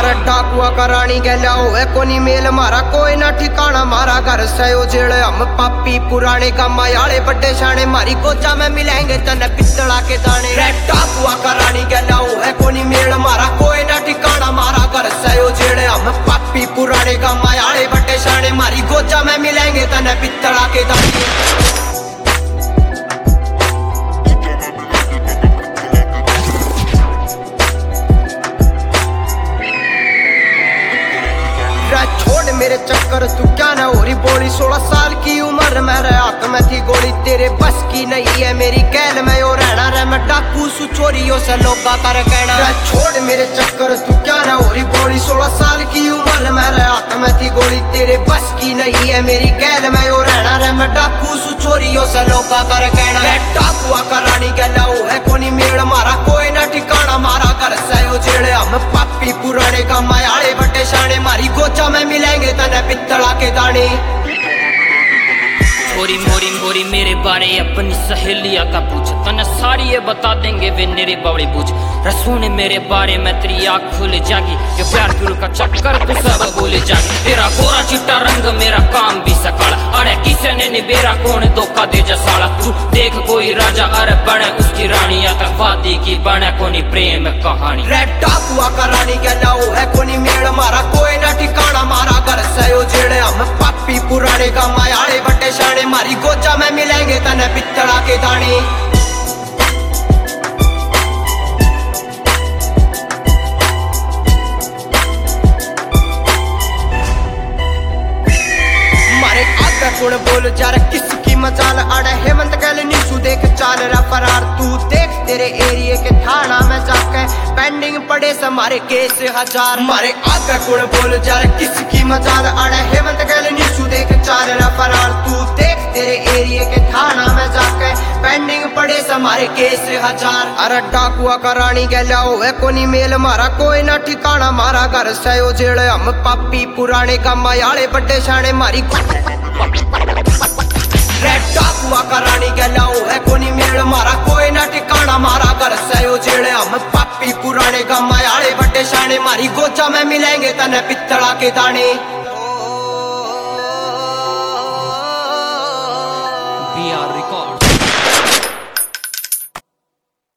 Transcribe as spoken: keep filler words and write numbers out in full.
अरे डाकुआ का रानी गैला है कोनी मेल मारा कोई ना ठिकाना मारा घर सयो जेड़ हम पापी पुराने का मायाले बड्डे शाने मारी कोचा में मिलेंगे तने पित्तला के दाने। रे डाकुआ का रानी गैला है कोनी मेल मारा कोई ना ठिकाना मारा घर सयो जेड़ हम पापी पुराने का मायाले बड्डे शाने मारी कोचा में मिलेंगे तने पित्तला के दाने। छोड़ मेरे चक्कर तू क्या ना हो रही बोली सोलह साल की उम्र में रे हाथ में थी गोली तेरे बस की नहीं है मेरी कैल में यो रहना रे मैं डाकू सु चोरियों से लोगा कर कहना। छोड़ मेरे चक्कर तू क्या ना हो रही बोली सोलह साल की उम्र में रे हाथ में थी गोली तेरे बस की नहीं है मेरी कैल में यो रहना रे मैं डाकू सु चोरियों से लोगा कर कहना। डाकुआ का रानी गैला है कोनी मेड़ मारा कोई ना ठिकाना मारा कर सयो जेड़े हम पापी पुराने का मायाले बटे शाने मारी गोचा में मिलेंगे तने पित्तला के दाने। मोरी मोरी मोरी मेरे बारे अपनी सहेलिया का पूछ तने सारी ये बता देंगे वे मेरे बवड़ी पूछ रसू ने मेरे बारे में तेरी आँख खुल जागी जो प्यार क्यों का चक्कर तू सब भूल जागी तेरा गोरा चिट्टा रंग मेरा काम भी सकाला अरे किसे ने निबेरा कौन धोखा दे जसाला तू देख कोई राजा अरे बने उसकी रानी आतंकवादी की बने कोनी प्रेम कहानी। रेड डाकुआ का रानी गैला है कोनी मेड़ मारा कोई ना ठिकाना मारा घर सयो जेड़े हम पापी पुराने का मायाले बटे शाने मारी गोचा में मिलेंगे तने पित्तला के दाने। मारे आगे कुण बोल जा रे किसकी मचाल आड़े हेमंत कहले नीचू देख चाल रा फरार तू देख तेरे एरिए के थाना में जाके पेंडिंग पड़े से मारे केस हजार। मारे आगे कुण बोल जा रे किसकी मचाल आड़े हेमंत कहले नीचू देख चाल रा फरार तू देख तेरे एरिए के थाना में जाके पेंडिंग पड़े से मारे केस हजार। अरे डाकुआ का रानी गैला है कोनी मेल मारा कोई ना ठिकाना मारा घर सयो जेड़े हम पापी पुराने का मायाले बड्डे शाने मारी। रेड डाकुआ का रानी गैला है कोनी मेल मारा कोई ना ठिकाना मारा घर सयो जेड़े हम पापी पुराने का मायाले बड्डे शाने मारी गोचा में मिलेंगे तने पित्तला के दाने।